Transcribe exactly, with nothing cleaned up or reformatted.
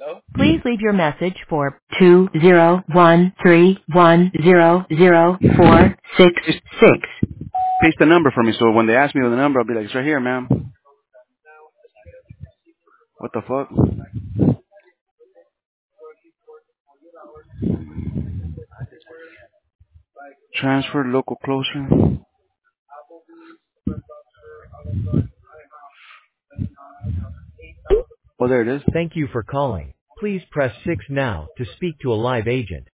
Please leave your message for two zero one three one zero zero four six Paste, six. paste the number for me, so when they ask me the number, I'll be like, it's right here, ma'am. What the fuck? Transfer local closer. Oh, there it is. Thank you for calling. Please press six now to speak to a live agent.